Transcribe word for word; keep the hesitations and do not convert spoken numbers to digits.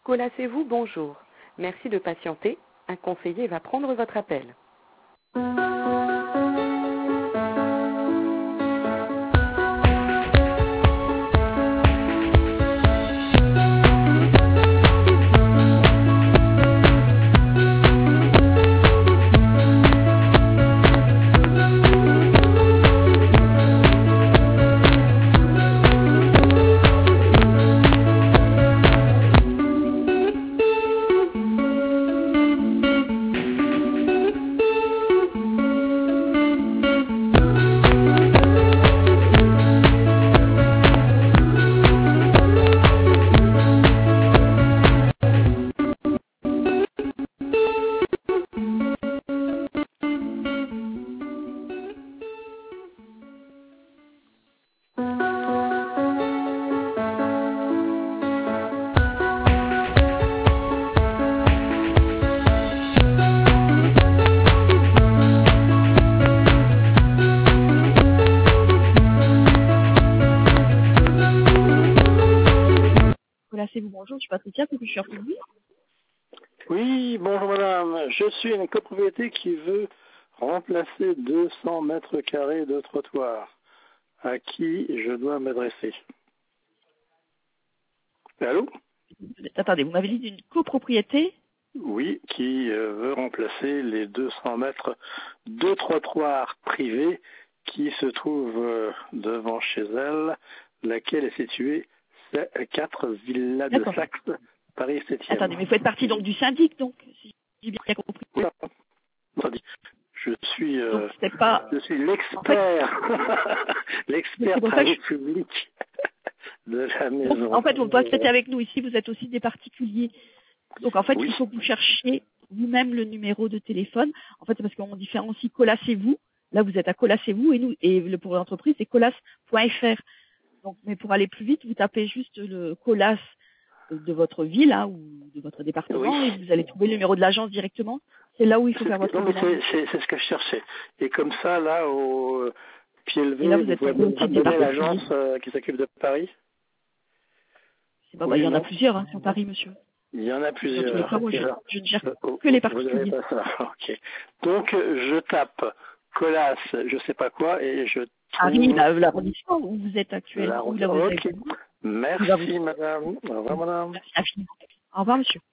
Colas-vous, bonjour. Merci de patienter. Un conseiller va prendre votre appel. Colas-vous, bonjour, je suis Patricia, que je suis public. Oui, bonjour madame. Je suis une copropriété qui veut remplacer deux cents mètres carrés de trottoir. À qui je dois m'adresser? Allô? Attendez, vous m'avez dit d'une copropriété? Oui, qui euh, veut remplacer les deux cents mètres de trottoir privé qui se trouvent euh, devant chez elle, laquelle est située à quatre Villa de Saxe, Paris septième. Attendez, mais vous faites partie donc du syndic, donc, si j'ai bien compris. Oui, je suis, euh, donc, pas... je suis l'expert, en fait... l'expert travaux je... publics de la maison. Donc, en fait, vous ne pouvez pas être avec nous ici, vous êtes aussi des particuliers. Donc, en fait, oui. Il faut que vous cherchiez vous-même le numéro de téléphone. En fait, c'est parce qu'on différencie Colas-vous. Là, vous êtes à Colas-vous et nous, et le pour l'entreprise, c'est colas point f r. Donc, mais pour aller plus vite, vous tapez juste le Colas de votre ville hein, ou de votre département oui. Et vous allez trouver le numéro de l'agence directement. C'est là où il faut faire votre demande. C'est, c'est, c'est ce que je cherchais. Et comme ça, là, au pied levé, et là, vous, vous êtes pouvez me donner l'agence euh, qui s'occupe de Paris. Pas, oui, bah, il y en a plusieurs hein, sur Paris, monsieur. Il y en a plusieurs. Cas, moi, je, je ne gère que les particuliers. Pas ça. Okay. Donc, je tape Colas, je ne sais pas quoi, et je trouve... Paris, l'arrondissement où vous êtes actuellement. Où là vous okay. êtes. Merci, vous... madame. Au revoir, madame. Merci infiniment. Au revoir, monsieur.